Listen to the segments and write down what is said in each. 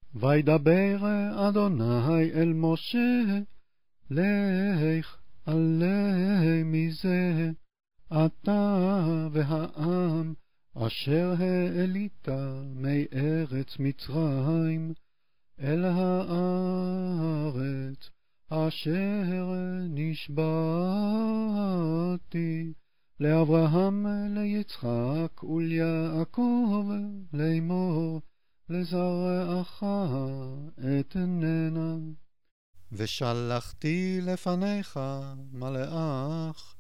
וידבר אדוני אל משה, לך עלה מזה, אתה והעם אשר העלית מארץ מצרים, אל הארץ אשר נשבעתי לאברהם, ליצחק וליעקב, לאמור, לזרעך אתננה. ושלחתי לפניך מלאך,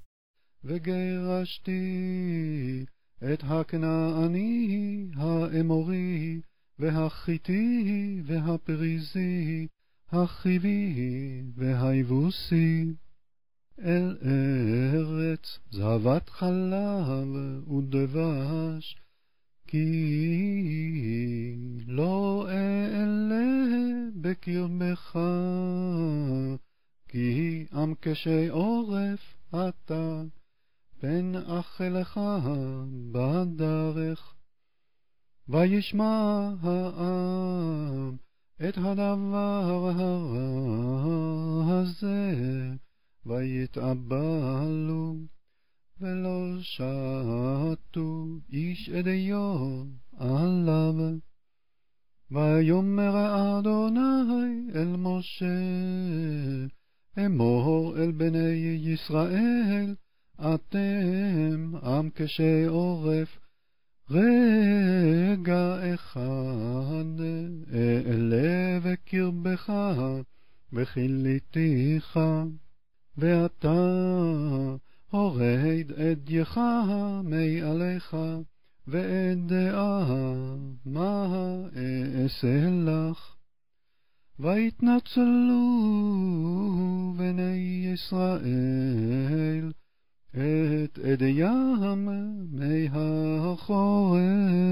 וגירשתי את הכנעני, האמורי, והחיתי, והפריזי, החיבי, והיבוסי, אל ארץ זבת חלב ודבש, כי לא אעלה בקרבך, כי עם קשי עורף אתה, פן אכלך בדרך. וישמע העם את הדבר הרע הזה, ויתאבלו, ולא שתו איש עדיו עליו. ויאמר אדוני אל משה, אמור אל בני ישראל, אתם עם קשי עורף, רגע אחד אעלה בקרבך, וכיליתיך, ואתה הורד אדייך מעליך, ואדעה מה אעשה לך. ויתנצלו בני ישראל את אדיים מהחורף.